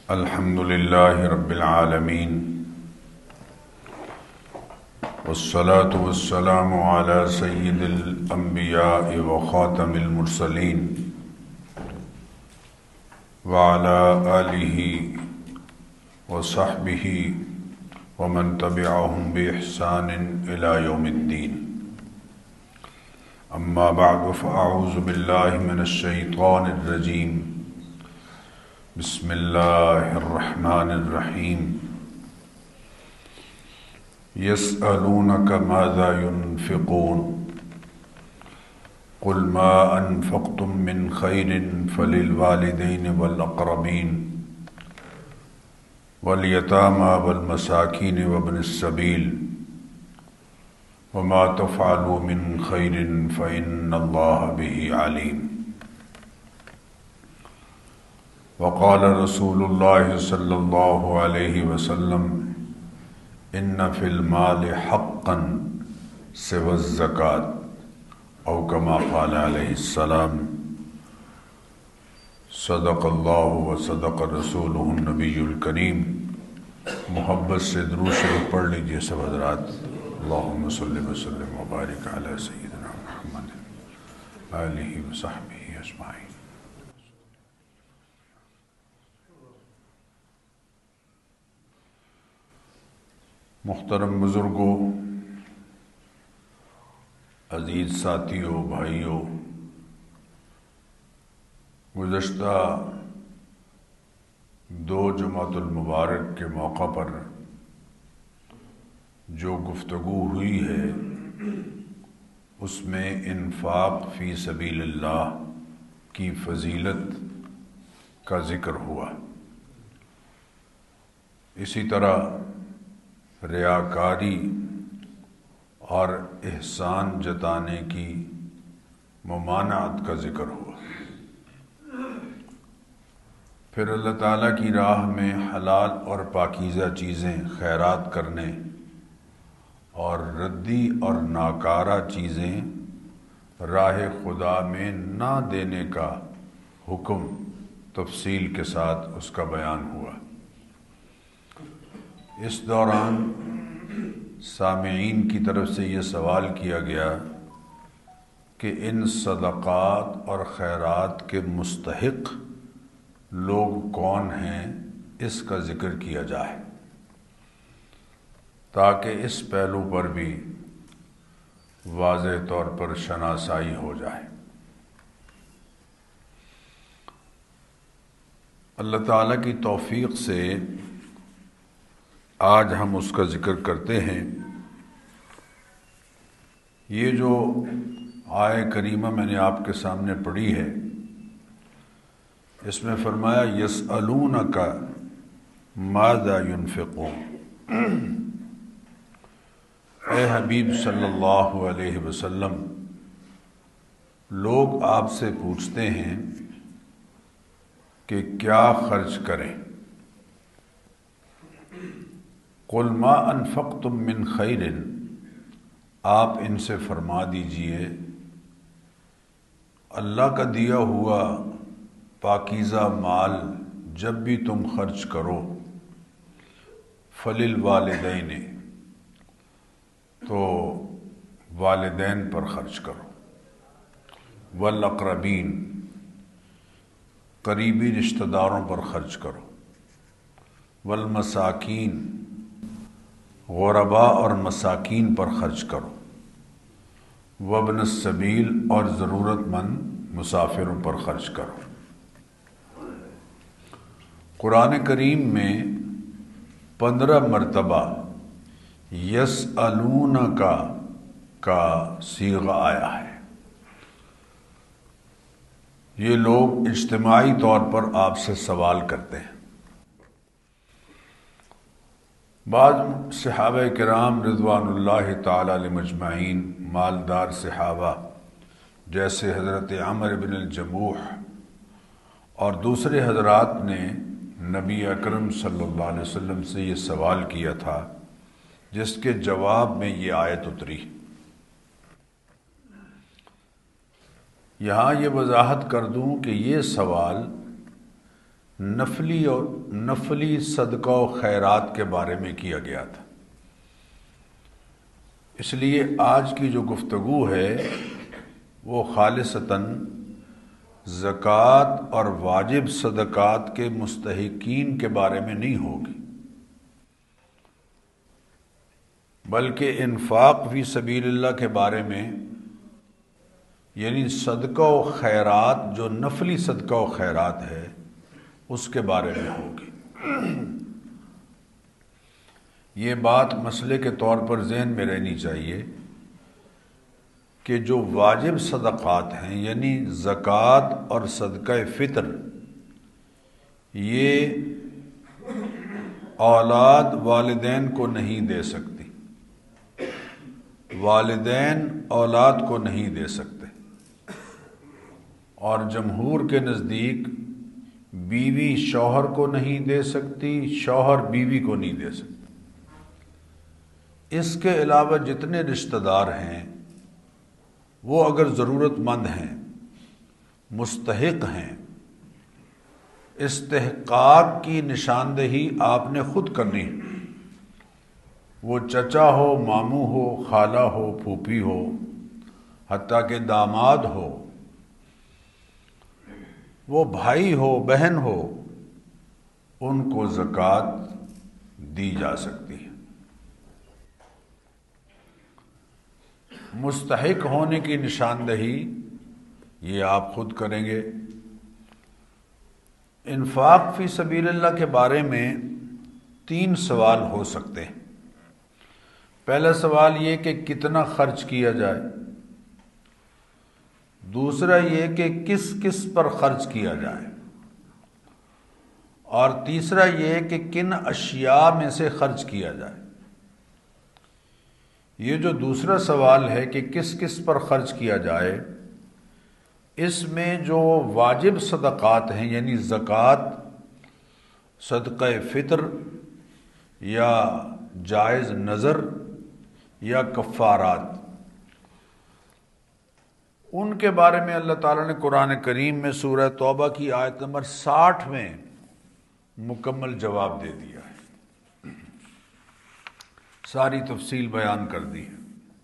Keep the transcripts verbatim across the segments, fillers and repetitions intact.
الحمد لله رب العالمين والصلاة والسلام على سيد الأنبياء وخاتم المرسلين وعلى آله وصحبه ومن تبعهم بإحسان إلى يوم الدين. أما بعد فأعوذ بالله من الشيطان الرجيم. بسم الله الرحمن الرحيم. يسألونك ماذا ينفقون قل ما أنفقتم من خير فللوالدين والأقربين واليتامى والمساكين وابن السبيل وما تفعلوا من خير فإن الله به عليم. وقال رسول الله صلى الله عليه وسلم إن في المال حقا سوى الزكاة أو كما قال عليه السلام. صدق الله وصدق رسوله النبي الكريم. محبت سے درود شریف پڑھ لیجئے سب حضرات. اللهم صل وسلم وبارك على سيدنا محمد آلہ وصحبہ اجمعین. محترم بزرگوں، عزیز ساتھیوں، بھائیوں، گزشتہ دو جمعۃ المبارک کے موقع پر جو گفتگو ہوئی ہے اس میں انفاق فی سبیل اللہ کی فضیلت کا ذکر ہوا. اسی طرح ریاکاری اور احسان جتانے کی ممانعت کا ذکر ہوا. پھر اللہ تعالیٰ کی راہ میں حلال اور پاکیزہ چیزیں خیرات کرنے اور ردی اور ناکارہ چیزیں راہ خدا میں نہ دینے کا حکم تفصیل کے ساتھ اس کا بیان ہوا. اس دوران سامعین کی طرف سے یہ سوال کیا گیا کہ ان صدقات اور خیرات کے مستحق لوگ کون ہیں، اس کا ذکر کیا جائے تاکہ اس پہلو پر بھی واضح طور پر شناسائی ہو جائے. اللہ تعالیٰ کی توفیق سے آج ہم اس کا ذکر کرتے ہیں. یہ جو آیہ کریمہ میں نے آپ کے سامنے پڑھی ہے، اس میں فرمایا یسألونک ماذا ينفقون. اے حبیب صلی اللہ علیہ وسلم، لوگ آپ سے پوچھتے ہیں کہ کیا خرچ کریں. قل ما انفقتم من خیر، آپ ان سے فرما دیجئے اللہ کا دیا ہوا پاکیزہ مال جب بھی تم خرچ کرو فللوالدین، تو والدین پر خرچ کرو، والاقربین، قریبی رشتہ داروں پر خرچ کرو، والمساکین، غرباء اور مساکین پر خرچ کرو، وابن السبیل، اور ضرورت مند مسافروں پر خرچ کرو. قرآن کریم میں پندرہ مرتبہ یسألونک کا صیغہ آیا ہے. یہ لوگ اجتماعی طور پر آپ سے سوال کرتے ہیں. بعض صحابہ کرام رضوان اللہ تعالی علیہم اجمعین، مالدار صحابہ جیسے حضرت عمر بن الجموح اور دوسرے حضرات نے نبی اکرم صلی اللہ علیہ وسلم سے یہ سوال کیا تھا، جس کے جواب میں یہ آیت اتری. یہاں یہ وضاحت کر دوں کہ یہ سوال نفلی اور نفلی صدقہ و خیرات کے بارے میں کیا گیا تھا۔ اس لیے آج کی جو گفتگو ہے وہ خالصتاً زکوٰۃ اور واجب صدقات کے مستحقین کے بارے میں نہیں ہوگی، بلکہ انفاق فی سبیل اللہ کے بارے میں، یعنی صدقہ و خیرات جو نفلی صدقہ و خیرات ہے اس کے بارے میں ہوگی۔ یہ بات مسئلے کے طور پر ذہن میں رہنی چاہیے کہ جو واجب صدقات ہیں یعنی زکوٰۃ اور صدقہ فطر، یہ اولاد والدین کو نہیں دے سکتی، والدین اولاد کو نہیں دے سکتے، اور جمہور کے نزدیک بیوی شوہر کو نہیں دے سکتی، شوہر بیوی کو نہیں دے سکتی۔ اس کے علاوہ جتنے رشتہ دار ہیں وہ اگر ضرورت مند ہیں، مستحق ہیں، استحقاق کی نشاندہی آپ نے خود کرنی ہے، وہ چچا ہو، ماموں ہو، خالہ ہو، پھوپھی ہو، حتیٰ کہ داماد ہو، وہ بھائی ہو، بہن ہو، ان کو زکوٰۃ دی جا سکتی ہے۔ مستحق ہونے کی نشاندہی یہ آپ خود کریں گے۔ انفاق فی سبیل اللہ کے بارے میں تین سوال ہو سکتے ہیں۔ پہلا سوال یہ کہ کتنا خرچ کیا جائے، دوسرا یہ کہ کس کس پر خرچ کیا جائے، اور تیسرا یہ کہ کن اشیاء میں سے خرچ کیا جائے۔ یہ جو دوسرا سوال ہے کہ کس کس پر خرچ کیا جائے، اس میں جو واجب صدقات ہیں یعنی زکوٰۃ، صدقہ فطر یا جائز نظر یا کفارات، ان کے بارے میں اللہ تعالیٰ نے قرآن کریم میں سورہ توبہ کی آیت نمبر ساٹھ میں مکمل جواب دے دیا ہے، ساری تفصیل بیان کر دی ہے۔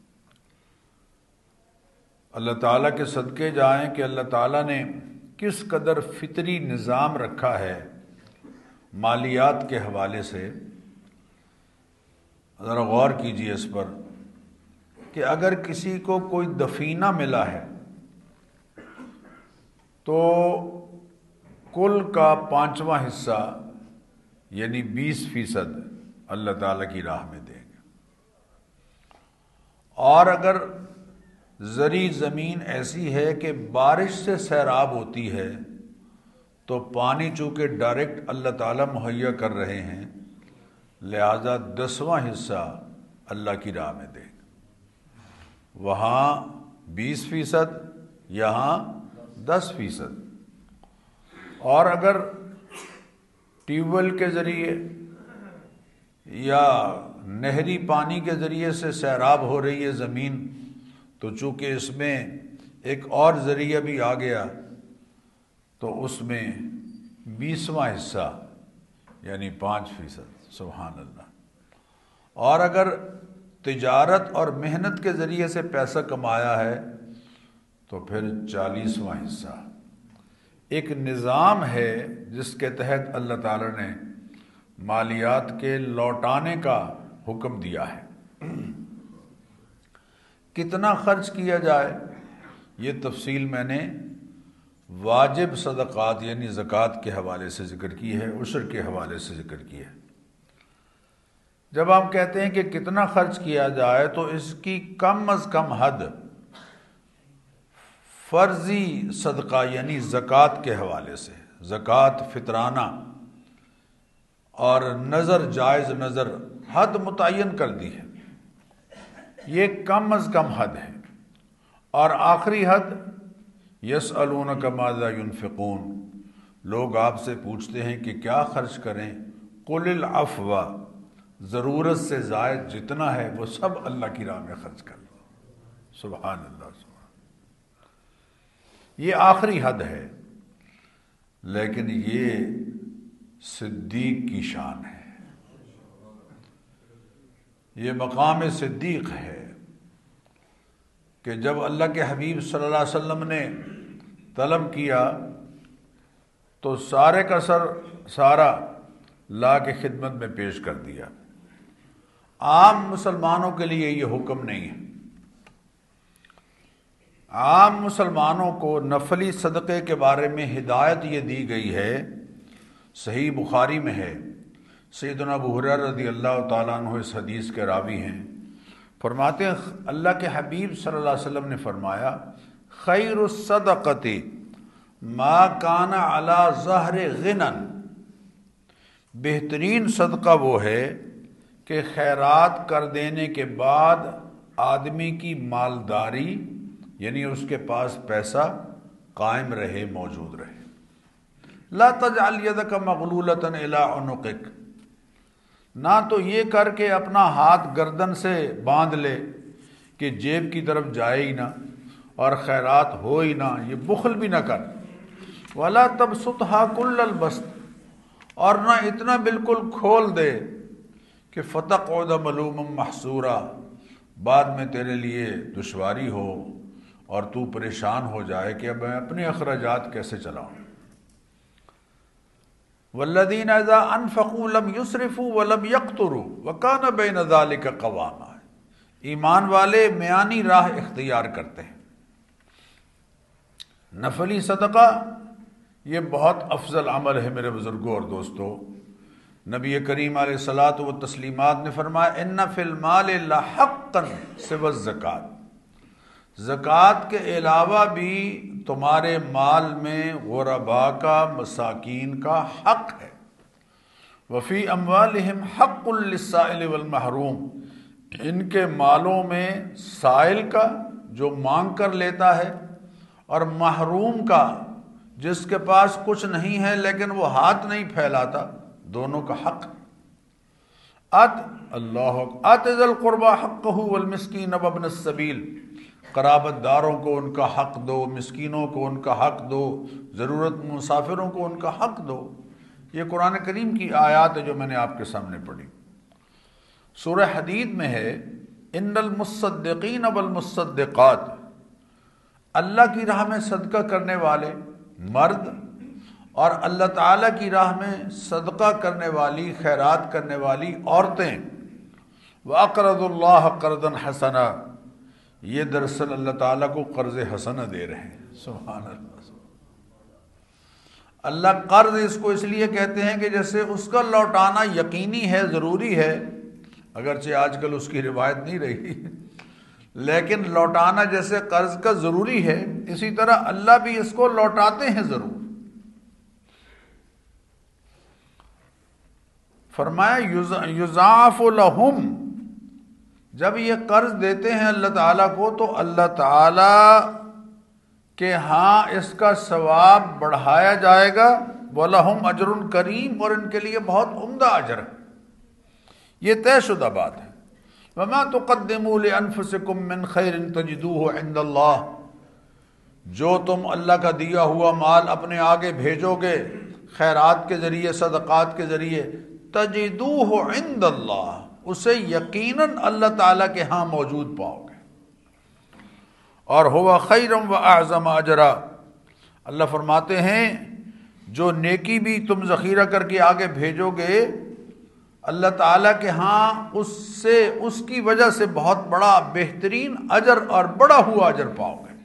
اللہ تعالیٰ کے صدقے جائیں کہ اللہ تعالیٰ نے کس قدر فطری نظام رکھا ہے مالیات کے حوالے سے۔ ذرا غور کیجیے اس پر کہ اگر کسی کو کوئی دفینہ ملا ہے تو کل کا پانچواں حصہ یعنی بیس فیصد اللہ تعالیٰ کی راہ میں دیں گے، اور اگر زرعی زمین ایسی ہے کہ بارش سے سیراب ہوتی ہے تو پانی چونکہ ڈائریکٹ اللہ تعالیٰ مہیا کر رہے ہیں، لہذا دسواں حصہ اللہ کی راہ میں دیں گے۔ وہاں بیس فیصد، یہاں دس فیصد۔ اور اگر ٹیوب ویل کے ذریعے یا نہری پانی کے ذریعے سے سیراب ہو رہی ہے زمین، تو چونکہ اس میں ایک اور ذریعہ بھی آ گیا تو اس میں بیسواں حصہ یعنی پانچ فیصد۔ سبحان اللہ۔ اور اگر تجارت اور محنت کے ذریعے سے پیسہ کمایا ہے تو پھر چالیسواں حصہ۔ ایک نظام ہے جس کے تحت اللہ تعالیٰ نے مالیات کے لوٹانے کا حکم دیا ہے۔ کتنا خرچ کیا جائے یہ تفصیل میں نے واجب صدقات یعنی زکوٰۃ کے حوالے سے ذکر کی ہے، عشر کے حوالے سے ذکر کی ہے۔ جب ہم کہتے ہیں کہ کتنا خرچ کیا جائے تو اس کی کم از کم حد فرضی صدقہ یعنی زکوٰۃ کے حوالے سے، زکوٰۃ فطرانہ اور نظر جائز نظر حد متعین کر دی ہے، یہ کم از کم حد ہے۔ اور آخری حد یسألونک ماذا ينفقون، لوگ آپ سے پوچھتے ہیں کہ کیا خرچ کریں، قل العفو، ضرورت سے زائد جتنا ہے وہ سب اللہ کی راہ میں خرچ کر لو۔ سبحان اللہ، سبحان۔ یہ آخری حد ہے، لیکن یہ صدیق کی شان ہے، یہ مقام صدیق ہے کہ جب اللہ کے حبیب صلی اللہ علیہ وسلم نے طلب کیا تو سارے کا سر سارا لا کے خدمت میں پیش کر دیا۔ عام مسلمانوں کے لیے یہ حکم نہیں ہے، عام مسلمانوں کو نفلی صدقے کے بارے میں ہدایت یہ دی گئی ہے۔ صحیح بخاری میں ہے، سیدنا ابو ہریرہ رضی اللہ تعالیٰ عنہ اس حدیث کے راوی ہیں، فرماتے ہیں اللہ کے حبیب صلی اللہ علیہ وسلم نے فرمایا خیر الصدقۃ ما کان علی ظہر غنن، بہترین صدقہ وہ ہے کہ خیرات کر دینے کے بعد آدمی کی مالداری یعنی اس کے پاس پیسہ قائم رہے، موجود رہے۔ لا تجعل یدک مغلولۃ الی عنقک، نہ تو یہ کر کے اپنا ہاتھ گردن سے باندھ لے کہ جیب کی طرف جائے ہی نہ اور خیرات ہو ہی نہ، یہ بخل بھی نہ کر۔ ولا تبسطها کل البسط، اور نہ اتنا بالکل کھول دے کہ فتقعد ملوما محسورا، بعد میں تیرے لیے دشواری ہو اور تو پریشان ہو جائے کہ اب میں اپنے اخراجات کیسے چلاؤں۔ والذین اذا انفقوا لم یسرفوا ولم یقتروا وکان بین ذلک قواما، ایمان والے میانی راہ اختیار کرتے ہیں۔ نفلی صدقہ یہ بہت افضل عمل ہے میرے بزرگوں اور دوستو۔ نبی کریم علیہ الصلاۃ والتسلیمات نے فرمایا ان فی المال لحقا سوى الزکوٰۃ، زکوٰۃ کے علاوہ بھی تمہارے مال میں غرباء کا، مساکین کا حق ہے۔ وفی اموالہم حق للسائل والمحروم، ان کے مالوں میں سائل کا جو مانگ کر لیتا ہے اور محروم کا جس کے پاس کچھ نہیں ہے لیکن وہ ہاتھ نہیں پھیلاتا، دونوں کا حق۔ ات اللہ ات ذی القربى حقہ والمسکین وابن السبیل، قرابت داروں کو ان کا حق دو، مسکینوں کو ان کا حق دو، ضرورت مسافروں کو ان کا حق دو۔ یہ قرآن کریم کی آیات ہے جو میں نے آپ کے سامنے پڑھی۔ سورہ حدید میں ہے ان المصدقین والمصدقات، اللہ کی راہ میں صدقہ کرنے والے مرد اور اللہ تعالیٰ کی راہ میں صدقہ کرنے والی، خیرات کرنے والی عورتیں، وَأَقْرَضُوا اللَّهَ قَرْضًا حَسَنًا، یہ دراصل اللہ تعالیٰ کو قرض حسنہ دے رہے ہیں۔ سبحان اللہ۔ اللہ قرض اس کو اس لیے کہتے ہیں کہ جیسے اس کا لوٹانا یقینی ہے، ضروری ہے، اگرچہ آج کل اس کی روایت نہیں رہی، لیکن لوٹانا جیسے قرض کا ضروری ہے، اسی طرح اللہ بھی اس کو لوٹاتے ہیں ضرور۔ فرمایا یضاعف لہم، جب یہ قرض دیتے ہیں اللہ تعالیٰ کو تو اللہ تعالیٰ کہ ہاں اس کا ثواب بڑھایا جائے گا، وَلَهُمْ أَجْرٌ کریم، اور ان کے لیے بہت عمدہ اجر ہے، یہ طے شدہ بات ہے۔ وَمَا تُقَدِّمُوا لِأَنفُسِكُم مِّن خَيْرٍ تَجِدُوهُ عِندَ اللَّهِ، جو تم اللہ کا دیا ہوا مال اپنے آگے بھیجو گے خیرات کے ذریعے، صدقات کے ذریعے، تَجِدُوهُ عِندَ اللَّهِ، اسے یقیناً اللہ تعالیٰ کے ہاں موجود پاؤ گے۔ اور ہوا خیرم و اعظم اجرا، اللہ فرماتے ہیں جو نیکی بھی تم ذخیرہ کر کے آگے بھیجو گے اللہ تعالیٰ کے ہاں اس سے، اس کی وجہ سے بہت بڑا بہترین اجر اور بڑا ہوا اجر پاؤ گے۔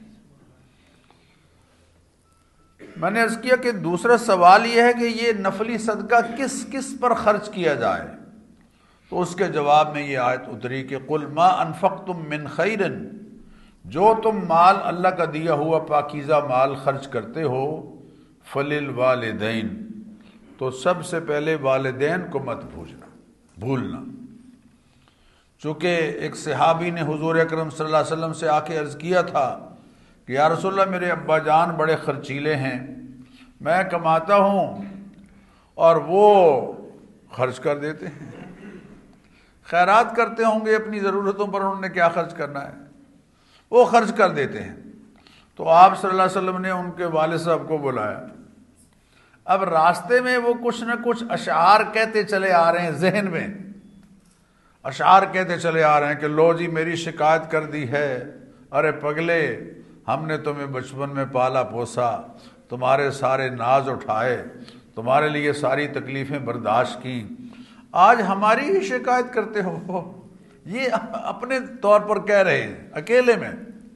میں نے عرض کیا کہ دوسرا سوال یہ ہے کہ یہ نفلی صدقہ کس کس پر خرچ کیا جائے، تو اس کے جواب میں یہ آیت اتری کہ قل ما انفقتم من خیر، جو تم مال اللہ کا دیا ہوا پاکیزہ مال خرچ کرتے ہو، فللوالدین، تو سب سے پہلے والدین کو مت بھولنا بھولنا چونکہ ایک صحابی نے حضور اکرم صلی اللہ علیہ وسلم سے آ کے عرض کیا تھا کہ یا رسول اللہ میرے ابا جان بڑے خرچیلے ہیں، میں کماتا ہوں اور وہ خرچ کر دیتے ہیں، خیرات کرتے ہوں گے اپنی ضرورتوں پر، انہوں نے کیا خرچ کرنا ہے، وہ خرچ کر دیتے ہیں۔ تو آپ صلی اللہ علیہ وسلم نے ان کے والد صاحب کو بلایا، اب راستے میں وہ کچھ نہ کچھ اشعار کہتے چلے آ رہے ہیں، ذہن میں اشعار کہتے چلے آ رہے ہیں کہ لو جی میری شکایت کر دی ہے، ارے پگلے ہم نے تمہیں بچپن میں پالا پوسا، تمہارے سارے ناز اٹھائے، تمہارے لیے ساری تکلیفیں برداشت کی، آج ہماری ہی شکایت کرتے ہو۔ یہ اپنے طور پر کہہ رہے ہیں اکیلے میں۔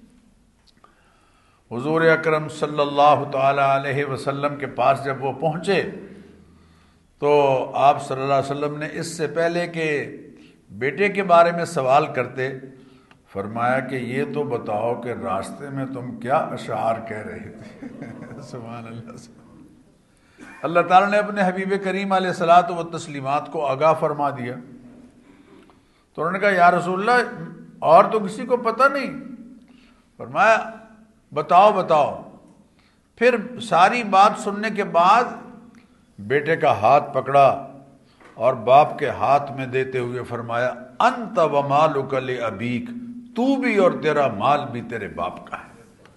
حضور اکرم صلی اللہ تعالی علیہ وسلم کے پاس جب وہ پہنچے تو آپ صلی اللہ علیہ وسلم نے اس سے پہلے کہ بیٹے کے بارے میں سوال کرتے فرمایا کہ یہ تو بتاؤ کہ راستے میں تم کیا اشعار کہہ رہے تھے۔ سبحان اللہ۔ اللہ تعالیٰ نے اپنے حبیب کریم علیہ الصلاۃ والتسلیمات کو آگاہ فرما دیا، تو انہوں نے کہا یا رسول اللہ اور تو کسی کو پتہ نہیں۔ فرمایا بتاؤ بتاؤ۔ پھر ساری بات سننے کے بعد بیٹے کا ہاتھ پکڑا اور باپ کے ہاتھ میں دیتے ہوئے فرمایا انت ومالک لابیک، تو بھی اور تیرا مال بھی تیرے باپ کا ہے۔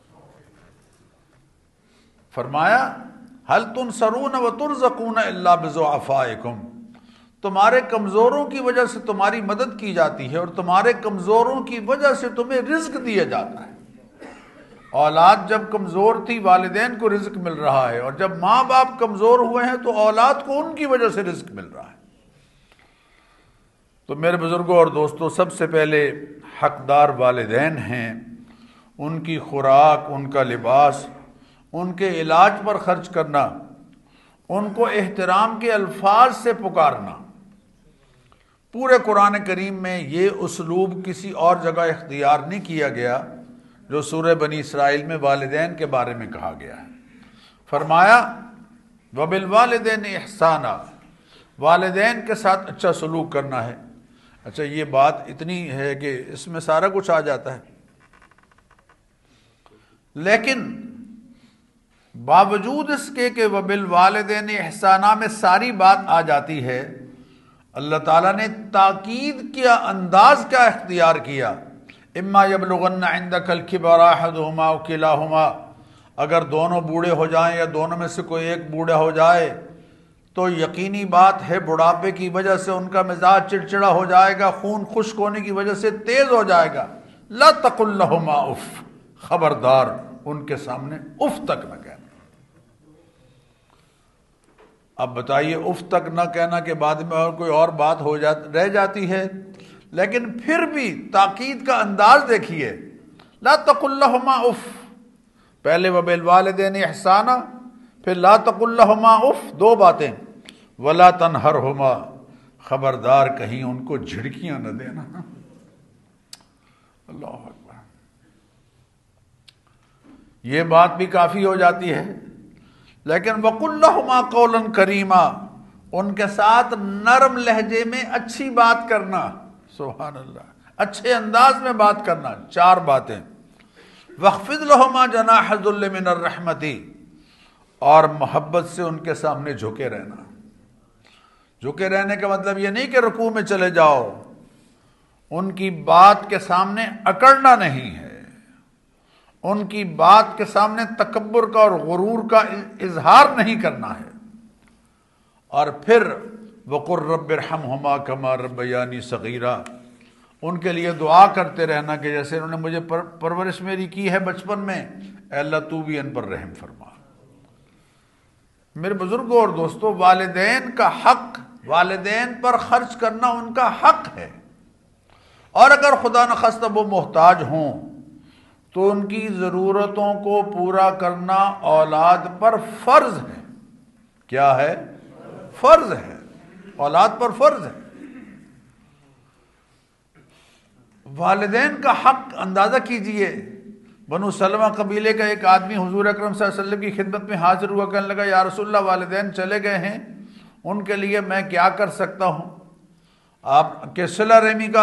فرمایا هل تنصرون وترزقون الا بضعفائکم، تمہارے کمزوروں کی وجہ سے تمہاری مدد کی جاتی ہے اور تمہارے کمزوروں کی وجہ سے تمہیں رزق دیا جاتا ہے۔ اولاد جب کمزور تھی والدین کو رزق مل رہا ہے، اور جب ماں باپ کمزور ہوئے ہیں تو اولاد کو ان کی وجہ سے رزق مل رہا ہے۔ تو میرے بزرگوں اور دوستوں، سب سے پہلے حقدار والدین ہیں، ان کی خوراک، ان کا لباس، ان کے علاج پر خرچ کرنا، ان کو احترام کے الفاظ سے پکارنا۔ پورے قرآن کریم میں یہ اسلوب کسی اور جگہ اختیار نہیں کیا گیا جو سورہ بنی اسرائیل میں والدین کے بارے میں کہا گیا ہے۔ فرمایا وَبِالْوَالِدَيْنِ احسانا، والدین کے ساتھ اچھا سلوک کرنا ہے۔ اچھا یہ بات اتنی ہے کہ اس میں سارا کچھ آ جاتا ہے، لیکن باوجود اس کے کہ وَبِالْوَالِدَيْنِ احسانا میں ساری بات آ جاتی ہے، اللہ تعالیٰ نے تاکید کیا انداز کیا اختیار کیا، اما یبلغن عندک الکبر احدہما او کلاہما، اگر دونوں بوڑھے ہو جائیں یا دونوں میں سے کوئی ایک بوڑھا ہو جائے تو یقینی بات ہے بڑھاپے کی وجہ سے ان کا مزاج چڑچڑا ہو جائے گا، خون خشک ہونے کی وجہ سے تیز ہو جائے گا۔ لا تقل لہما اف، خبردار ان کے سامنے اف تک نہ کہنا۔ اب بتائیے اف تک نہ کہنا کے بعد میں اور کوئی اور بات ہو جات رہ جاتی ہے، لیکن پھر بھی تاکید کا انداز دیکھیے، لا تقل لہما اف، پہلے وبالوالدین احسانا، پھر لا تقل لہما اف، دو باتیں، ولا تنہرہما، خبردار کہیں ان کو جھڑکیاں نہ دینا۔ اللہ اکبر، یہ بات بھی کافی ہو جاتی ہے، لیکن وقل لہما قولا کریما، ان کے ساتھ نرم لہجے میں اچھی بات کرنا، سبحان اللہ، اچھے انداز میں بات کرنا۔ چار باتیں، وَاخْفِضْ لَهُمَا جَنَاحَ الذُّلِّ مِنَ الرَّحْمَةِ، اور محبت سے ان کے سامنے جھکے رہنا۔ جھکے رہنے کا مطلب یہ نہیں کہ رکوع میں چلے جاؤ، ان کی بات کے سامنے اکڑنا نہیں ہے، ان کی بات کے سامنے تکبر کا اور غرور کا اظہار نہیں کرنا ہے۔ اور پھر وَقُلْ رَبِّ ارْحَمْهُمَا كَمَا رَبَّيَانِي صَغِيرًا، ان کے لیے دعا کرتے رہنا کہ جیسے انہوں نے مجھے پر پرورش میری کی ہے بچپن میں، اے اللہ تو بھی ان پر رحم فرما۔ میرے بزرگوں اور دوستوں، والدین کا حق، والدین پر خرچ کرنا ان کا حق ہے، اور اگر خدا نخواستہ وہ محتاج ہوں تو ان کی ضرورتوں کو پورا کرنا اولاد پر فرض ہے۔ کیا ہے؟ فرض ہے، اولاد پر فرض ہے۔ والدین کا حق اندازہ کیجئے، بنو سلمہ قبیلے کا ایک آدمی حضور اکرم صلی اللہ علیہ وسلم کی خدمت میں حاضر ہوا، کہنے لگا یا رسول اللہ والدین چلے گئے ہیں، ان کے لیے میں کیا کر سکتا ہوں؟ آپ کے صلہ رحمی کا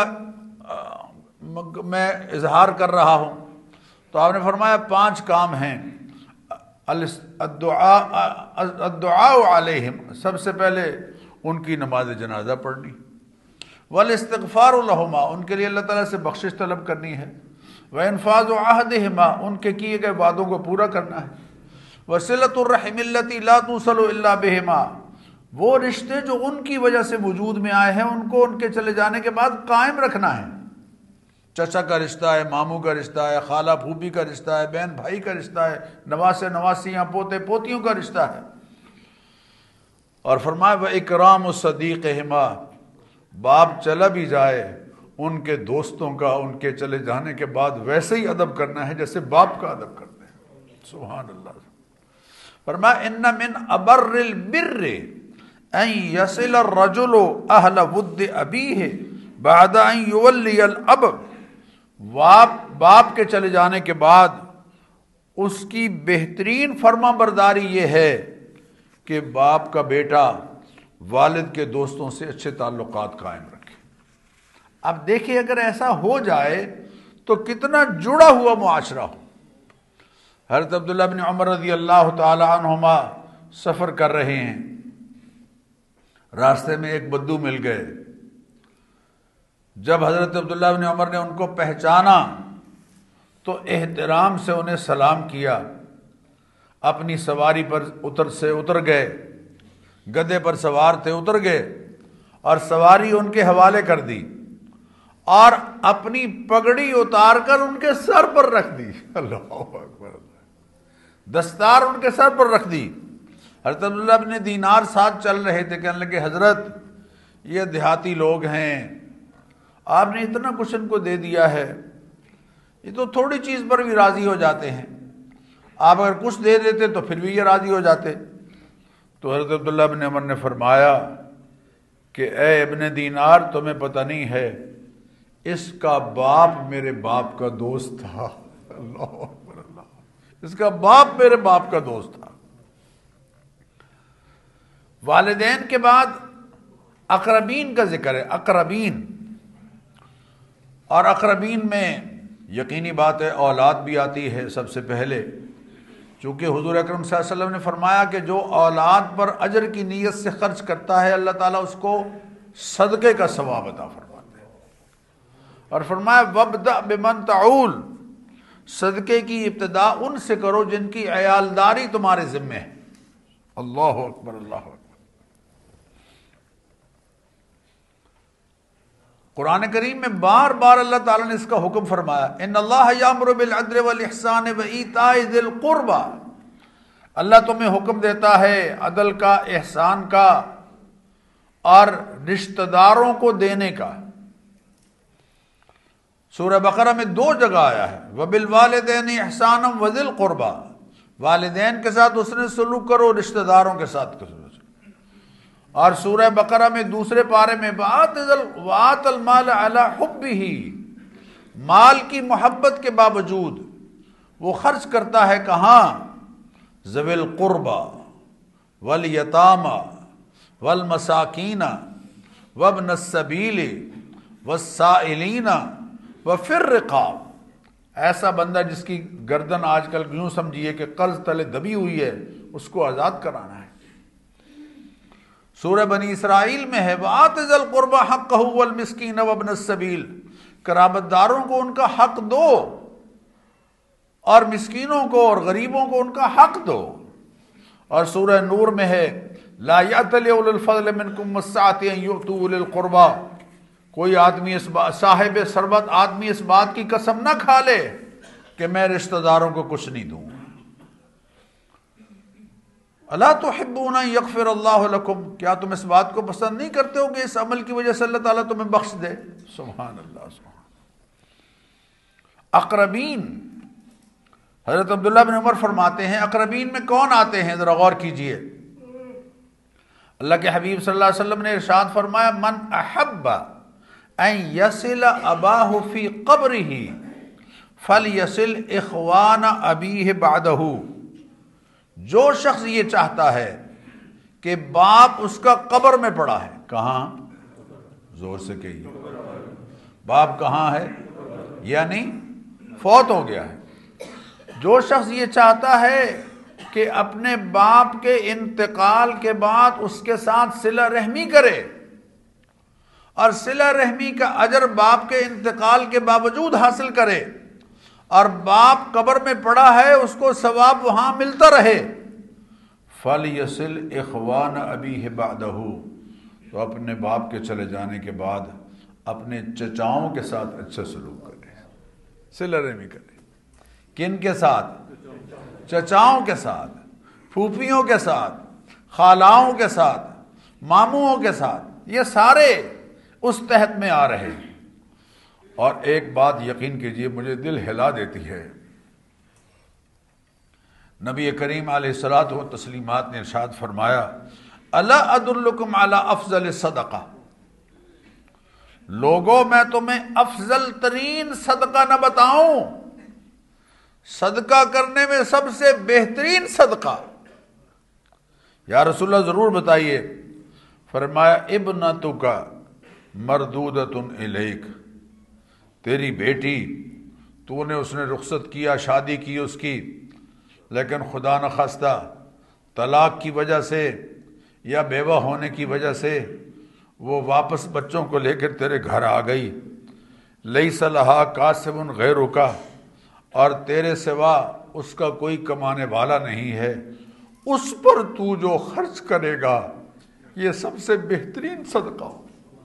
میں اظہار کر رہا ہوں۔ تو آپ نے فرمایا پانچ کام ہیں، الدعاء الدعاء علیہم، سب سے پہلے ان کی نماز جنازہ پڑھنی، والاستغفار لہما، ان کے لیے اللہ تعالیٰ سے بخشش طلب کرنی ہے، وانفاذ عہدہما، ان کے کیے گئے وعدوں کو پورا کرنا ہے، وصلۃ الرحم التي لا توصل الا بهما، وہ رشتے جو ان کی وجہ سے وجود میں آئے ہیں ان کو ان کے چلے جانے کے بعد قائم رکھنا ہے۔ چچا کا رشتہ ہے، ماموں کا رشتہ ہے، خالہ پھوپھی کا رشتہ ہے، بہن بھائی کا رشتہ ہے، نواسے نواسیاں پوتے پوتیوں کا رشتہ ہے۔ اور فرمایا وَإِكْرَامُ صَدِيقِهِمَا، باپ چلا بھی جائے ان کے دوستوں کا ان کے چلے جانے کے بعد ویسے ہی ادب کرنا ہے جیسے باپ کا ادب کرتے ہیں۔ سبحان اللہ۔ فرمایا ان من ابر البر ان يصل الرجل اهل ود ابيه بعد ان يولي الاب، باپ باپ کے چلے جانے کے بعد اس کی بہترین فرما برداری یہ ہے کہ باپ کا بیٹا والد کے دوستوں سے اچھے تعلقات قائم رکھے۔ اب دیکھیں اگر ایسا ہو جائے تو کتنا جڑا ہوا معاشرہ ہو۔ حضرت عبداللہ بن عمر رضی اللہ تعالی عنہما سفر کر رہے ہیں، راستے میں ایک بدو مل گئے۔ جب حضرت عبداللہ بن عمر نے ان کو پہچانا تو احترام سے انہیں سلام کیا، اپنی سواری پر اتر سے اتر گئے، گدھے پر سوار تھے اتر گئے اور سواری ان کے حوالے کر دی اور اپنی پگڑی اتار کر ان کے سر پر رکھ دی۔ اللہ اکبر، دستار ان کے سر پر رکھ دی۔ حضرت عبداللہ بن دینار ساتھ چل رہے تھے، کہنے لگے حضرت یہ دیہاتی لوگ ہیں، آپ نے اتنا کچھ ان کو دے دیا ہے، یہ تو تھوڑی چیز پر بھی راضی ہو جاتے ہیں، آپ اگر کچھ دے دیتے تو پھر بھی یہ راضی ہو جاتے۔ تو حضرت عبداللہ بن عمر نے فرمایا کہ اے ابن دینار، تمہیں پتہ نہیں ہے اس کا باپ میرے باپ کا دوست تھا۔ اللہ اکبر اللہ، اس کا باپ میرے باپ کا دوست تھا۔ والدین کے بعد اقربین کا ذکر ہے، اقربین، اور اقربین میں یقینی بات ہے اولاد بھی آتی ہے سب سے پہلے، چونکہ حضور اکرم صلی اللہ علیہ وسلم نے فرمایا کہ جو اولاد پر اجر کی نیت سے خرچ کرتا ہے اللہ تعالیٰ اس کو صدقے کا ثواب عطا فرماتے ہیں، اور فرمایا وَابْدَأْ بِمَنْ تَعُولُ، صدقے کی ابتدا ان سے کرو جن کی عیالداری تمہارے ذمے ہے۔ اللہ اکبر اللہ اکبر۔ قرآن کریم میں بار بار اللہ تعالیٰ نے اس کا حکم فرمایا، ان اللہ یامر بالعدل والاحسان وایتاء ذی القربى، اللہ تمہیں حکم دیتا ہے عدل کا، احسان کا اور رشتہ داروں کو دینے کا۔ سورہ بقرہ میں دو جگہ آیا ہے، وبالوالدین احسانا وذی القربى، والدین کے ساتھ اس نے سلوک کرو، رشتہ داروں کے ساتھ کرو۔ اور سورہ بقرہ میں دوسرے پارے میں وَآتَ الْمَالَ عَلَى حُبِّهِ، مال کی محبت کے باوجود وہ خرچ کرتا ہے کہاں؟ ذوی القربى والیتامى والمساکین وابن السبیل والسائلین وفی الرقاب، ایسا بندہ جس کی گردن آج کل یوں سمجھیے کہ قرض تلے دبی ہوئی ہے، اس کو آزاد کرانا ہے۔ سورہ بنی اسرائیل میں ہے وَآتِ ذِی الْقُرْبَى حَقَّهُ وَالْمِسْكِینَ وَابْنَ السَّبِیلِ، قرابت داروں کو ان کا حق دو اور مسکینوں کو اور غریبوں کو ان کا حق دو۔ اور سورہ نور میں ہے لَا يَأْتَلِ أُولُو الْفَضْلِ مِنْكُمْ وَالسَّعَةِ أَنْ يُؤْتُوا أُولِي الْقُرْبَى، کوئی آدمی اس بات صاحب ثروت آدمی اس بات کی قسم نہ کھا لے کہ میں رشتہ داروں کو کچھ نہیں دوں۔ الا تحبون ان یغفر اللہ لکم، کیا تم اس بات کو پسند نہیں کرتے ہو کہ اس عمل کی وجہ سے اللہ تعالیٰ تمہیں بخش دے؟ سبحان اللہ سبحان۔ اقربین، حضرت عبداللہ بن عمر فرماتے ہیں اقربین میں کون آتے ہیں؟ ذرا غور کیجئے، اللہ کے حبیب صلی اللہ علیہ وسلم نے ارشاد فرمایا من احب ان یصل اباہ فی قبرہ فلیصل اخوان ابیہ بعدہ، جو شخص یہ چاہتا ہے کہ باپ اس کا قبر میں پڑا ہے، کہاں؟ زور سے کہیے، باپ کہاں ہے؟ یعنی فوت ہو گیا ہے۔ جو شخص یہ چاہتا ہے کہ اپنے باپ کے انتقال کے بعد اس کے ساتھ صلہ رحمی کرے اور صلہ رحمی کا اجر باپ کے انتقال کے باوجود حاصل کرے اور باپ قبر میں پڑا ہے اس کو ثواب وہاں ملتا رہے، فَلْيَصِلْ إِخْوَانَ أَبِيهِ بَعْدَهُ، تو اپنے باپ کے چلے جانے کے بعد اپنے چچاؤں کے ساتھ اچھا سلوک کرے، صلہ رحمی کرے۔ کن کے ساتھ؟ چچاؤں کے ساتھ، پھوپھیوں کے ساتھ، خالاؤں کے ساتھ، ماموں کے ساتھ، یہ سارے اس تحت میں آ رہے ہیں۔ اور ایک بات یقین کیجئے مجھے دل ہلا دیتی ہے، نبی کریم علیہ الصلوۃ و تسلیمات نے ارشاد فرمایا، الا ادلکم علی افضل صدقہ، لوگوں میں تمہیں افضل ترین صدقہ نہ بتاؤں؟ صدقہ کرنے میں سب سے بہترین صدقہ، یا رسول اللہ ضرور بتائیے۔ فرمایا ابنتک مردودۃ الیک، تیری بیٹی، تو نے اس نے رخصت کیا، شادی کی اس کی، لیکن خدا نخواستہ طلاق کی وجہ سے یا بیوہ ہونے کی وجہ سے وہ واپس بچوں کو لے کر تیرے گھر آ گئی، لیس لہا کاسب غیرک، اور تیرے سوا اس کا کوئی کمانے والا نہیں ہے، اس پر تو جو خرچ کرے گا یہ سب سے بہترین صدقہ ہو۔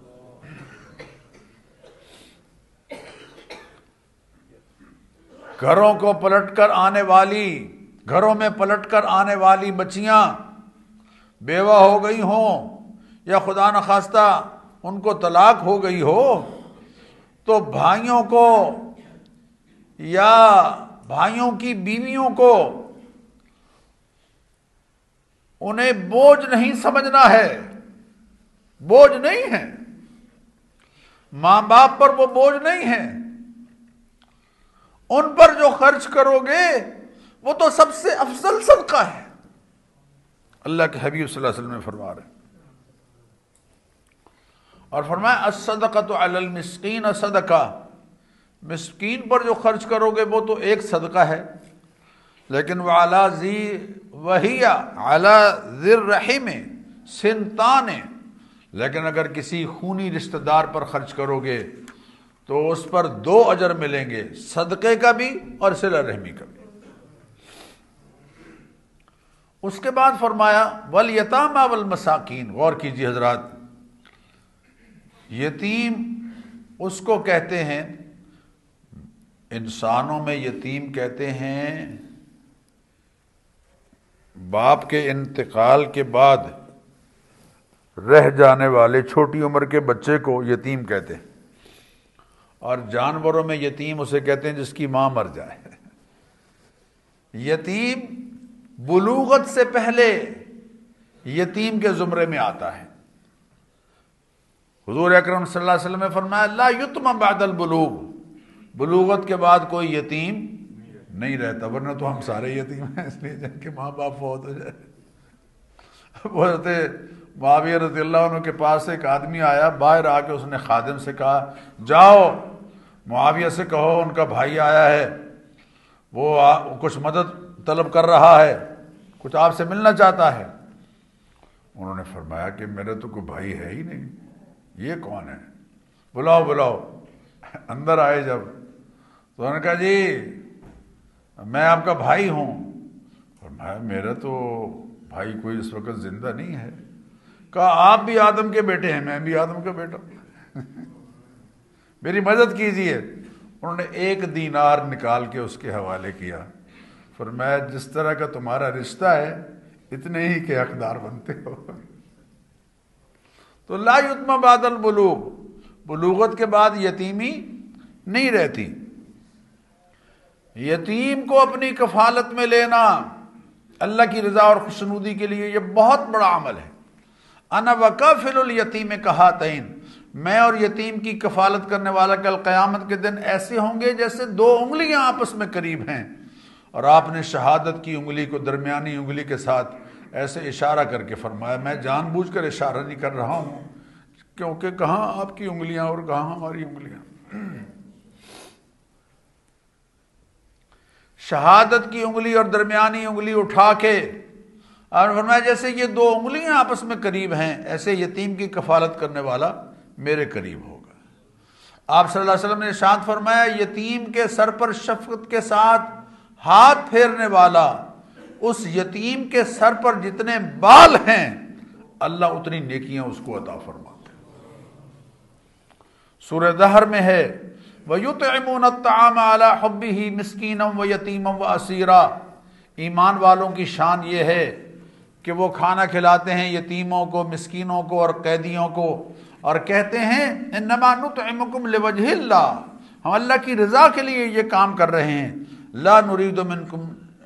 گھروں کو پلٹ کر آنے والی گھروں میں پلٹ کر آنے والی بچیاں بیوہ ہو گئی ہوں یا خدا نخواستہ ان کو طلاق ہو گئی ہو، تو بھائیوں کو یا بھائیوں کی بیویوں کو انہیں بوجھ نہیں سمجھنا ہے، بوجھ نہیں ہے، ماں باپ پر وہ بوجھ نہیں ہے، ان پر جو خرچ کرو گے وہ تو سب سے افضل صدقہ ہے، اللہ کے حبیب صلی اللہ علیہ وسلم نے فرما رہے ہیں۔ اور فرمایا الصدقۃ علی المسکین صدقہ، مسکین پر جو خرچ کرو گے وہ تو ایک صدقہ ہے، لیکن وعلی ذی وہی علی ذی الرحم سنتان، لیکن اگر کسی خونی رشتہ دار پر خرچ کرو گے تو اس پر دو اجر ملیں گے، صدقے کا بھی اور صلہ رحمی کا بھی۔ اس کے بعد فرمایا والیتامی والمساکین، غور کیجیے حضرات، یتیم اس کو کہتے ہیں، انسانوں میں یتیم کہتے ہیں باپ کے انتقال کے بعد رہ جانے والے چھوٹی عمر کے بچے کو یتیم کہتے ہیں، اور جانوروں میں یتیم اسے کہتے ہیں جس کی ماں مر جائے۔ یتیم بلوغت سے پہلے یتیم کے زمرے میں آتا ہے۔ حضور اکرم صلی اللہ علیہ وسلم نے فرمایا لا یتم بعد البلوغ، بلوغت کے بعد کوئی یتیم نہیں رہتا، ورنہ تو ہم سارے یتیم ہیں، اس لیے جن کے ماں باپ فوت ہو جائے۔ حضرت معاویہ رضی اللہ عنہ کے پاس ایک آدمی آیا، باہر آ کے اس نے خادم سے کہا جاؤ معاویہ سے کہو ان کا بھائی آیا ہے، وہ کچھ مدد طلب کر رہا ہے، کچھ آپ سے ملنا چاہتا ہے۔ انہوں نے فرمایا کہ میرا تو کوئی بھائی ہے ہی نہیں، یہ کون ہے؟ بلاؤ بلاؤ۔ اندر آئے جب تو انہوں نے کہا جی میں آپ کا بھائی ہوں۔ فرمایا میرا تو بھائی کوئی اس وقت زندہ نہیں ہے۔ کہا آپ بھی آدم کے بیٹے ہیں، میں بھی آدم کا بیٹا ہوں، میری مدد کیجیے۔ انہوں نے ایک دینار نکال کے اس کے حوالے کیا، فرمایا جس طرح کا تمہارا رشتہ ہے اتنے ہی کے حقدار بنتے ہو۔ تو لا یتم بعد البلوغ، بلوغت کے بعد یتیمی نہیں رہتی۔ یتیم کو اپنی کفالت میں لینا اللہ کی رضا اور خوشنودی کے لیے یہ بہت بڑا عمل ہے۔ انا وکافل الیتیم کہاتین، میں اور یتیم کی کفالت کرنے والا کل قیامت کے دن ایسے ہوں گے جیسے دو انگلیاں آپس میں قریب ہیں۔ اور آپ نے شہادت کی انگلی کو درمیانی انگلی کے ساتھ ایسے اشارہ کر کے فرمایا، میں جان بوجھ کر اشارہ نہیں کر رہا ہوں کیونکہ کہاں آپ کی انگلیاں اور کہاں ہماری انگلیاں۔ شہادت کی انگلی اور درمیانی انگلی اٹھا کے اور فرمایا جیسے یہ دو انگلیاں آپس میں قریب ہیں ایسے یتیم کی کفالت کرنے والا میرے قریب ہوگا۔ آپ صلی اللہ علیہ وسلم نے ارشاد فرمایا یتیم کے سر پر شفقت کے ساتھ ہاتھ پھیرنے والا اس یتیم کے سر پر جتنے بال ہیں اللہ اتنی نیکیاں اس کو عطا فرماتے ہیں۔ سورہ دہر میں ہے وَيُطْعِمُونَ الطَّعَامَ عَلَى حُبِّهِ مِسْكِينًا وَيَتِيمًا وَأَسِيرًا، ایمان والوں کی شان یہ ہے کہ وہ کھانا کھلاتے ہیں یتیموں کو، مسکینوں کو اور قیدیوں کو، اور کہتے ہیں انما نطعمکم لوجہ اللہ، ہم اللہ کی رضا کے لیے یہ کام کر رہے ہیں، لا نرید منکم،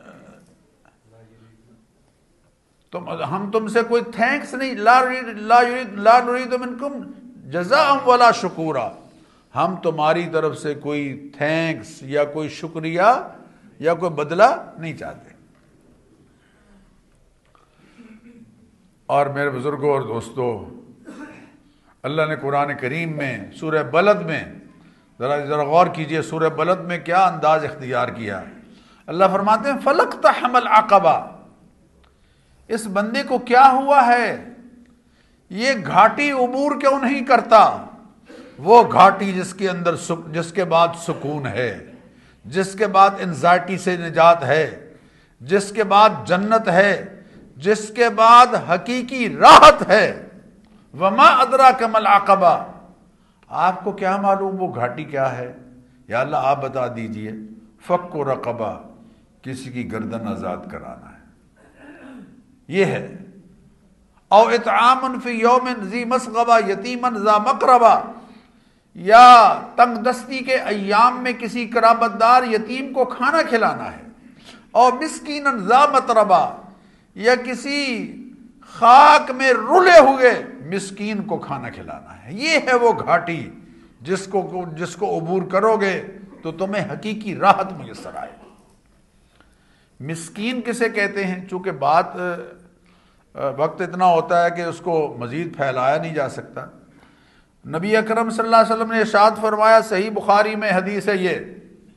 تم ہم تم سے کوئی تھینکس نہیں، لا لا لا نرید منکم جزاء ولا شکورا، ہم تمہاری طرف سے کوئی تھینکس یا کوئی شکریہ یا کوئی بدلہ نہیں چاہتے۔ اور میرے بزرگوں اور دوستوں، اللہ نے قرآن کریم میں سورہ بلد میں ذرا ذرا غور کیجئے، سورہ بلد میں کیا انداز اختیار کیا۔ اللہ فرماتے ہیں فَلَقْتَحَمَ الْعَقَبَةَ، اس بندے کو کیا ہوا ہے، یہ گھاٹی عبور کیوں نہیں کرتا، وہ گھاٹی جس کے اندر جس کے بعد سکون ہے، جس کے بعد انزائٹی سے نجات ہے، جس کے بعد جنت ہے، جس کے بعد حقیقی راحت ہے۔ وما ادراک ما العقبہ، آپ کو کیا معلوم وہ گھاٹی کیا ہے، یا اللہ آپ بتا دیجئے۔ فک رقبہ، کسی کی گردن آزاد کرانا ہے، یہ ہے۔ او اطعام فی یوم ذی مسغبہ یتیما ذا مقربہ، یا تنگ دستی کے ایام میں کسی قرابت دار یتیم کو کھانا کھلانا ہے۔ اور مسکینا ذا متربہ، یا کسی خاک میں رلے ہوئے مسکین کو کھانا کھلانا ہے۔ یہ ہے وہ گھاٹی جس کو جس کو عبور کرو گے تو تمہیں حقیقی راحت میسر آئے۔ مسکین کسے کہتے ہیں؟ چونکہ بات وقت اتنا ہوتا ہے کہ اس کو مزید پھیلایا نہیں جا سکتا۔ نبی اکرم صلی اللہ علیہ وسلم نے ارشاد فرمایا، صحیح بخاری میں حدیث ہے یہ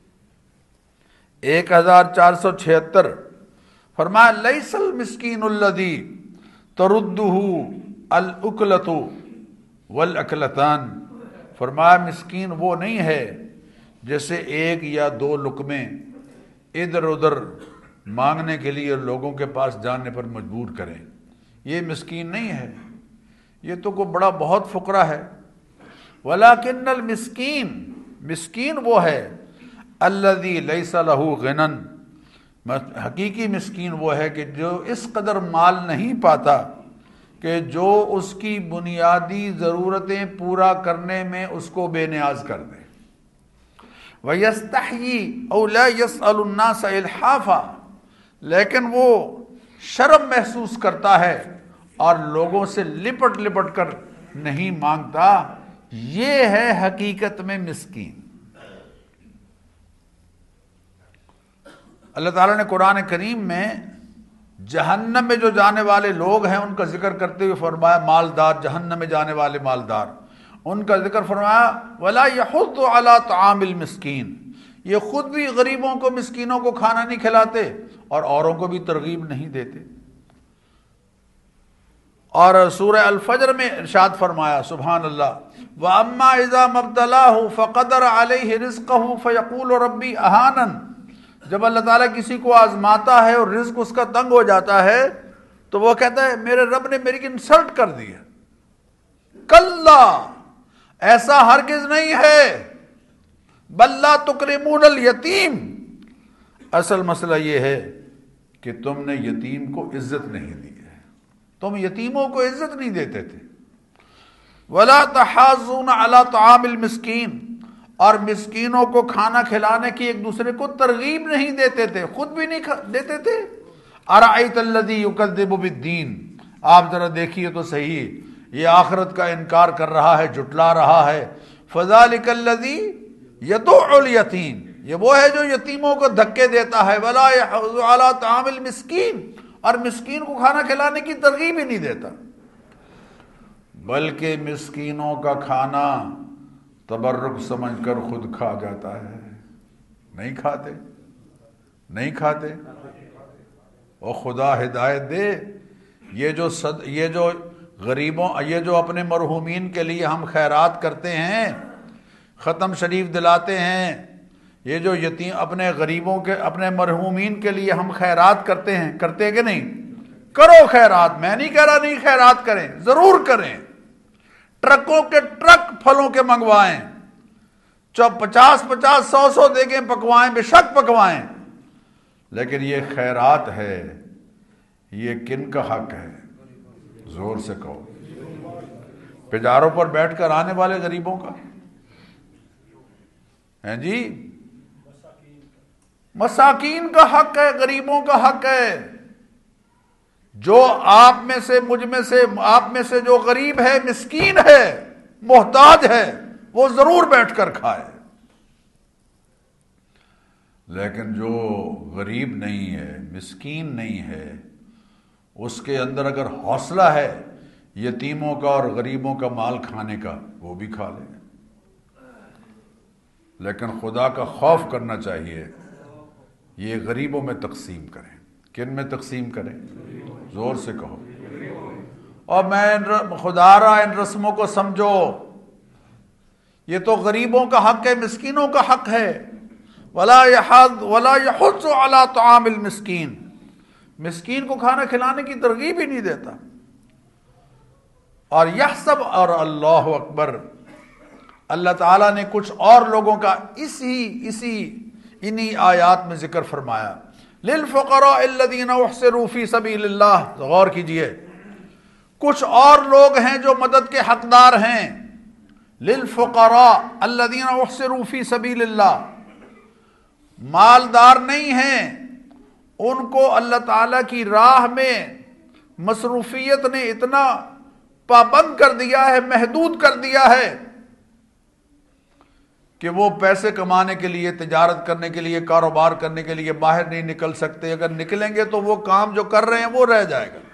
ایک ہزار چار سو چھہتر، فرمایا لیس المسکین الذی تردہ الاکلۃ والاکلتان، فرمایا مسکین وہ نہیں ہے جیسے ایک یا دو لقمے ادھر ادھر مانگنے کے لیے لوگوں کے پاس جانے پر مجبور کریں، یہ مسکین نہیں ہے، یہ تو کوئی بڑا بہت فقرا ہے۔ ولیکن المسکین، مسکین وہ ہے الذی لیس لہ غنی، حقیقی مسکین وہ ہے کہ جو اس قدر مال نہیں پاتا کہ جو اس کی بنیادی ضرورتیں پورا کرنے میں اس کو بے نیاز کر دے۔ وَيَسْتَحْيِي أَوْ لَا يَسْأَلُ النَّاسَ إِلْحَافًا، لیکن وہ شرم محسوس کرتا ہے اور لوگوں سے لپٹ لپٹ کر نہیں مانگتا، یہ ہے حقیقت میں مسکین۔ اللہ تعالیٰ نے قرآن کریم میں جہنم میں جو جانے والے لوگ ہیں ان کا ذکر کرتے ہوئے فرمایا مالدار، جہنم میں جانے والے مالدار، ان کا ذکر فرمایا وَلَا يَحُضُّ عَلَىٰ طَعَامِ الْمِسْكِينِ، یہ خود بھی غریبوں کو مسکینوں کو کھانا نہیں کھلاتے اور اوروں کو بھی ترغیب نہیں دیتے۔ اور سورہ الفجر میں ارشاد فرمایا سبحان اللہ وَأَمَّا إِذَا مَبْتَلَاهُ فَقَدَرَ عَلَيْهِ رِزْقَهُ فَيَقُولُ رَبِّي أَهَانَنِ، جب اللہ تعالیٰ کسی کو آزماتا ہے اور رزق اس کا تنگ ہو جاتا ہے تو وہ کہتا ہے میرے رب نے میری انسلٹ کر دی ہے۔ کلا، ایسا ہرگز نہیں ہے، بل لا تکرمون الیتیم، اصل مسئلہ یہ ہے کہ تم نے یتیم کو عزت نہیں دی ہے، تم یتیموں کو عزت نہیں دیتے تھے۔ ولا تحاضون علی طعام المسکین، اور مسکینوں کو کھانا کھلانے کی ایک دوسرے کو ترغیب نہیں دیتے تھے، خود بھی نہیں دیتے تھے۔ ارأیت الذی یکذب بالدین، آپ ذرا دیکھیے تو صحیح، یہ آخرت کا انکار کر رہا ہے، جھٹلا رہا ہے۔ فذلک الذی یدع الیتیم، یہ وہ ہے جو یتیموں کو دھکے دیتا ہے۔ ولا یحض علی طعام المسکین، اور مسکین کو کھانا کھلانے کی ترغیب ہی نہیں دیتا، بلکہ مسکینوں کا کھانا تبرک سمجھ کر خود کھا جاتا ہے۔ نہیں کھاتے، نہیں کھاتے۔ اور خدا ہدایت دے، یہ جو صد یہ جو غریبوں، یہ جو اپنے مرحومین کے لیے ہم خیرات کرتے ہیں، ختم شریف دلاتے ہیں، یہ جو یتیم اپنے غریبوں کے اپنے مرحومین کے لیے ہم خیرات کرتے ہیں، کرتے ہیں کہ نہیں؟ کرو خیرات، میں نہیں کہہ رہا نہیں خیرات کریں، ضرور کریں، ٹرکوں کے ٹرک پھلوں کے منگوائیں، جو پچاس پچاس سو سو دے کے پکوائیں، بے شک پکوائیں، لیکن یہ خیرات ہے، یہ کن کا حق ہے؟ زور سے کہو۔ پجاروں پر بیٹھ کر آنے والے غریبوں کا ہیں جی، مساکین کا حق ہے، غریبوں کا حق ہے۔ جو آپ میں سے مجھ میں سے آپ میں سے جو غریب ہے، مسکین ہے، محتاج ہے، وہ ضرور بیٹھ کر کھائے، لیکن جو غریب نہیں ہے، مسکین نہیں ہے، اس کے اندر اگر حوصلہ ہے یتیموں کا اور غریبوں کا مال کھانے کا، وہ بھی کھا لے، لیکن خدا کا خوف کرنا چاہیے، یہ غریبوں میں تقسیم کریں۔ کن میں تقسیم کریں؟ زور سے کہو۔ اور میں خدا را ان رسموں کو سمجھو، یہ تو غریبوں کا حق ہے، مسکینوں کا حق ہے۔ ولا يحض ولا يحض على طعام المسکین، مسکین کو کھانا کھلانے کی ترغیب ہی نہیں دیتا۔ اور یحسب، اور اللہ اکبر، اللہ تعالیٰ نے کچھ اور لوگوں کا اسی اسی انہی آیات میں ذکر فرمایا، للفقراء الذین احصروا فی سبیل اللہ۔ غور کیجئے، کچھ اور لوگ ہیں جو مدد کے حقدار ہیں، للفقراء الذین احصروا فی سبیل اللہ، مالدار نہیں ہیں، ان کو اللہ تعالیٰ کی راہ میں مصروفیت نے اتنا پابند کر دیا ہے، محدود کر دیا ہے کہ وہ پیسے کمانے کے لیے، تجارت کرنے کے لیے، کاروبار کرنے کے لیے باہر نہیں نکل سکتے۔ اگر نکلیں گے تو وہ کام جو کر رہے ہیں وہ رہ جائے گا۔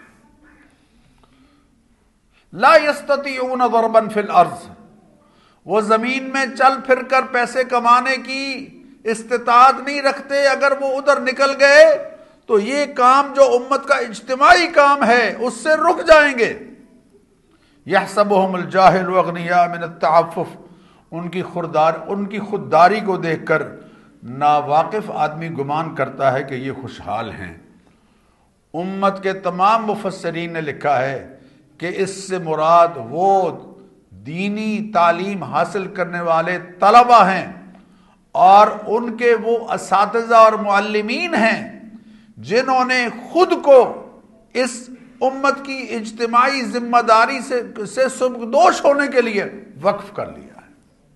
لا یستطیعون ضربا فی الارض، وہ زمین میں چل پھر کر پیسے کمانے کی استطاعت نہیں رکھتے۔ اگر وہ ادھر نکل گئے تو یہ کام جو امت کا اجتماعی کام ہے اس سے رک جائیں گے۔ یحسبهم الجاہل اغنیاء من التعفف، ان کی خوددار ان کی خودداری کو دیکھ کر ناواقف آدمی گمان کرتا ہے کہ یہ خوشحال ہیں۔ امت کے تمام مفسرین نے لکھا ہے کہ اس سے مراد وہ دینی تعلیم حاصل کرنے والے طلبہ ہیں اور ان کے وہ اساتذہ اور معلمین ہیں جنہوں نے خود کو اس امت کی اجتماعی ذمہ داری سے سے سبکدوش ہونے کے لیے وقف کر لیا ہے۔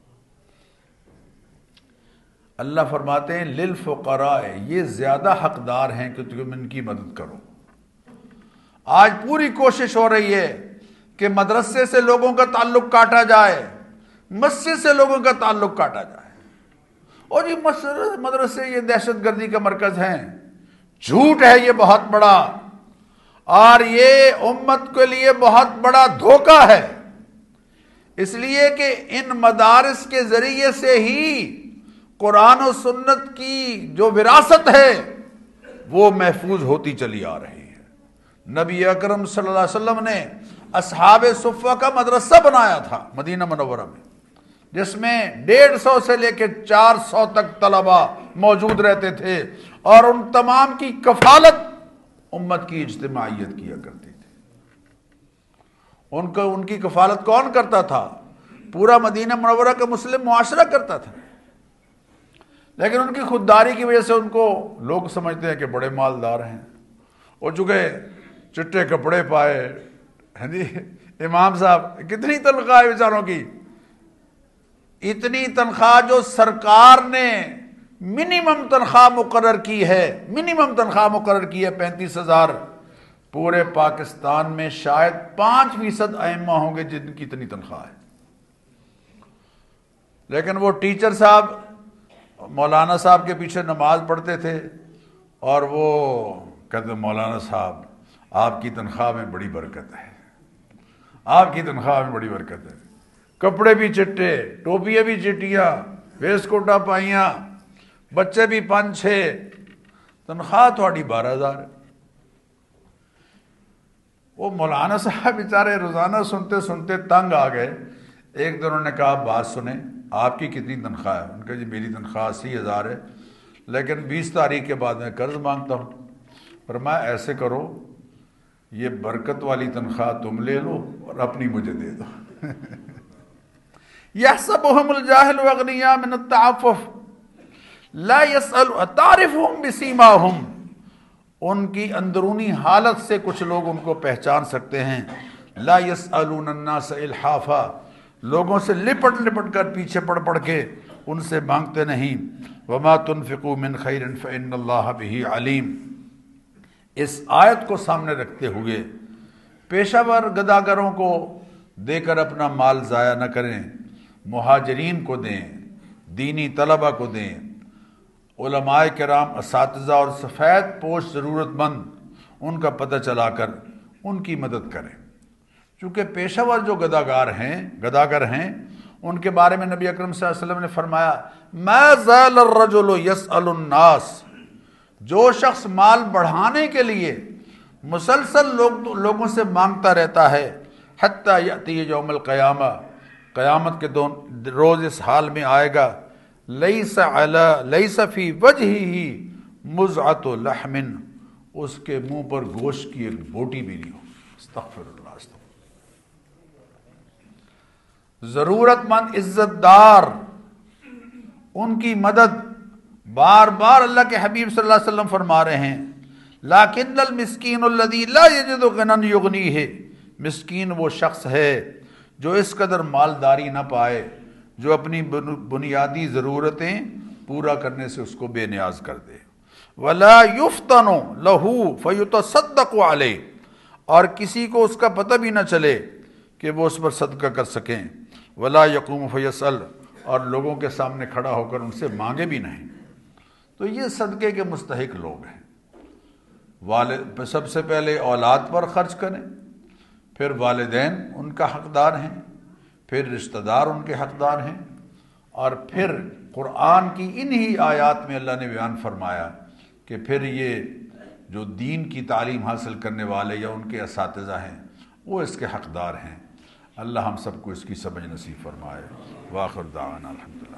اللہ فرماتے ہیں للفقراء، یہ زیادہ حقدار ہیں کہ تم ان کی مدد کرو۔ آج پوری کوشش ہو رہی ہے کہ مدرسے سے لوگوں کا تعلق کاٹا جائے، مسجد سے لوگوں کا تعلق کاٹا جائے، اور یہ مدرسے یہ دہشت گردی کا مرکز ہیں۔ جھوٹ ہے یہ بہت بڑا، اور یہ امت کے لیے بہت بڑا دھوکہ ہے، اس لیے کہ ان مدارس کے ذریعے سے ہی قرآن و سنت کی جو وراثت ہے وہ محفوظ ہوتی چلی آ رہی ہے۔ نبی اکرم صلی اللہ علیہ وسلم نے اصحاب صفہ کا مدرسہ بنایا تھا مدینہ منورہ میں، جس میں ڈیڑھ سو سے لے کے چار سو تک طلبہ موجود رہتے تھے، اور ان تمام کی کفالت امت کی اجتماعیت کیا کرتی تھی۔ ان کو ان کی کفالت کون کرتا تھا؟ پورا مدینہ منورہ کا مسلم معاشرہ کرتا تھا، لیکن ان کی خودداری کی وجہ سے ان کو لوگ سمجھتے ہیں کہ بڑے مالدار ہیں، اور چونکہ چٹے کپڑے پائے، ہاں جی امام صاحب کتنی تنخواہ ہے بیچاروں کی، اتنی تنخواہ جو سرکار نے منیمم تنخواہ مقرر کی ہے، منیمم تنخواہ مقرر کی ہے پینتیس ہزار۔ پورے پاکستان میں شاید پانچ فیصد ائمہ ہوں گے جن کی اتنی تنخواہ ہے، لیکن وہ ٹیچر صاحب مولانا صاحب کے پیچھے نماز پڑھتے تھے، اور وہ کہتے مولانا صاحب آپ کی تنخواہ میں بڑی برکت ہے، آپ کی تنخواہ میں بڑی برکت ہے، کپڑے بھی چٹے، ٹوپیاں بھی چٹیاں، ویسٹ کوٹا پائیاں، بچے بھی پانچ چھ، تنخواہ تھوڑی بارہ ہزار۔ وہ مولانا صاحب بیچارے روزانہ سنتے سنتے تنگ آ گئے۔ ایک دن انہوں نے کہا بات سنیں، آپ کی کتنی تنخواہ ہے؟ ان کا جی میری تنخواہ اسی ہزار ہے لیکن بیس تاریخ کے بعد میں قرض مانگتا ہوں۔ فرمایا ایسے کرو، یہ برکت والی تنخواہ تم لے لو اور اپنی مجھے دے دو۔ یحسبهم الجاہل اغنیاء من التعفف لا يسأل تعرفهم بسیماهم، ان کی اندرونی حالت سے کچھ لوگ ان کو پہچان سکتے ہیں۔ لا يسألون الناس الحافا، لوگوں سے لپٹ لپٹ کر پیچھے پڑ پڑ کے ان سے مانگتے نہیں۔ وما تنفقوا من خیر فإن اللہ بہ علیم۔ اس آیت کو سامنے رکھتے ہوئے پیشہ ور گداگروں کو دے کر اپنا مال ضائع نہ کریں، مہاجرین کو دیں، دینی طلبہ کو دیں، علماء کرام، اساتذہ اور سفید پوش ضرورت مند ان کا پتہ چلا کر ان کی مدد کریں۔ چونکہ پیشہ ور جو گداگار ہیں گداگر ہیں ان کے بارے میں نبی اکرم صلی اللہ علیہ وسلم نے فرمایا ما زال الرجل يسأل الناس، جو شخص مال بڑھانے کے لیے مسلسل لوگ لوگوں سے مانگتا رہتا ہے حتی یأتی یوم القیامہ، قیامت کے دون روز اس حال میں آئے گا لیس علی لیس فی وجہہ مزعۃ لحم، اس کے منہ پر گوشت کی ایک بوٹی بھی نہیں ہو۔ استغفر اللہ، استغفر۔ ضرورت مند، عزت دار، ان کی مدد بار بار اللہ کے حبیب صلی اللہ علیہ وسلم فرما رہے ہیں لیکن المسکین الذی لا یجد غنی یغنیہ، مسکین وہ شخص ہے جو اس قدر مالداری نہ پائے جو اپنی بنیادی ضرورتیں پورا کرنے سے اس کو بے نیاز کر دے۔ ولا یفتن لہ فیتصدق علیہ، اور کسی کو اس کا پتہ بھی نہ چلے کہ وہ اس پر صدقہ کر سکیں۔ ولا یقوم فیسأل، اور لوگوں کے سامنے کھڑا ہو کر ان سے مانگے بھی نہیں۔ تو یہ صدقے کے مستحق لوگ ہیں۔ والد سب سے پہلے اولاد پر خرچ کریں، پھر والدین ان کا حقدار ہیں، پھر رشتہ دار ان کے حقدار ہیں، اور پھر قرآن کی انہی آیات میں اللہ نے بیان فرمایا کہ پھر یہ جو دین کی تعلیم حاصل کرنے والے یا ان کے اساتذہ ہیں وہ اس کے حقدار ہیں۔ اللہ ہم سب کو اس کی سمجھ نصیب فرمائے۔ وآخر دعوانا الحمدللہ۔